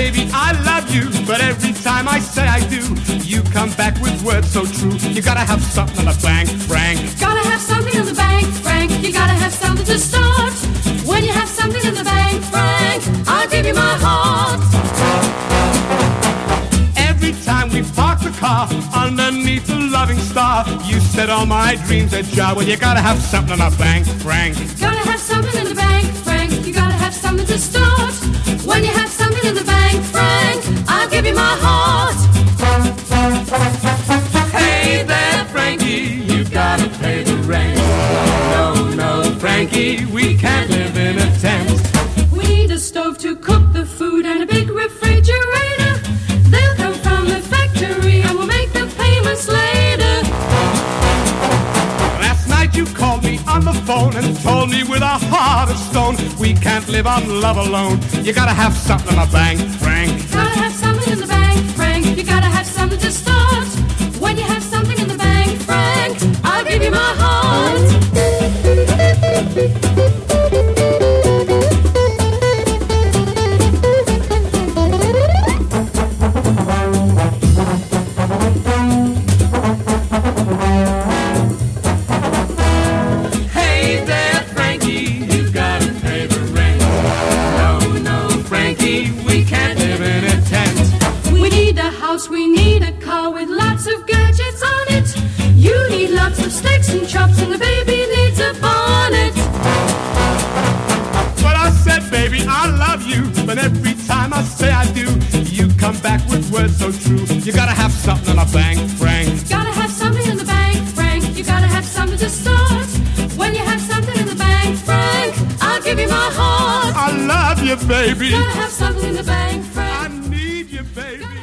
baby, I love you, but every time I say I do, you come back with words so true. You gotta have something in the bank, Frank. Gotta have something in the bank, Frank. You gotta have something to start. When you have something in the bank, Frank, I'll give you my heart. Every time we park the car underneath the loving star, you set all my dreams ajar. Well, you gotta have something in the bank, Frank. Gotta have something in the bank, Frank. You gotta have something to start. When you have something in the bank, Frank, I'll give you my heart. Hey there, Frankie, you gotta pay the rent. No, no, Frankie, we can't live in a tent. We need a stove to cook the food and a big refrigerator. They'll come from the factory and we'll make the payments later. Last night you called me on the phone and told me with a heart of stone, we can't live on love alone. You gotta have something in the bank, Frank. Gotta have something in the bank, Frank. You gotta have something to start. When you have something in the bank, Frank, I'll give you my heart. Hey there, Frankie, you gotta pay the rent. No, no, Frankie, we can't live in a tent. We need a house, we need a car with lots of gadgets on it. You need lots of steaks and chops and the baby needs a bonnet. But I said, baby, I love you, but every time I say I do, you come back with words so true. You gotta have something in the bank, Frank. Gotta have something in the bank, Frank. You gotta have something to start. When you have something in the bank, Frank, I'll give you my heart. I love you, baby. Gotta have something in the bank, Frank. I need you, baby.